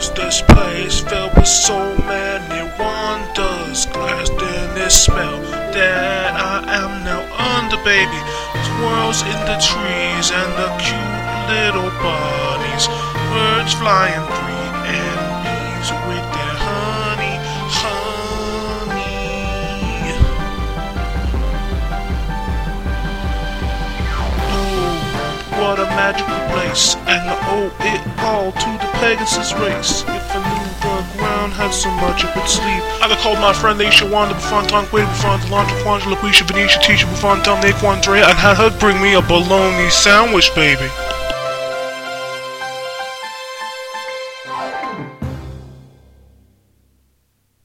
was this place filled with so many wonders, glassed in this spell that I am now under, baby. Swirls in the trees and the cute little bunnies, birds flying free and bees with their honey. What a magical place, and I owe it all to the Pegasus race. If I knew the ground had so much up its sleeve, I could call my friend Leisha Wanda, Buffon, Tonquay, Buffon, Delandra, Quandra, Laquisha, Venetia, Tisha, Buffon, Dominic, Andrea, and had her bring me a bologna sandwich, baby.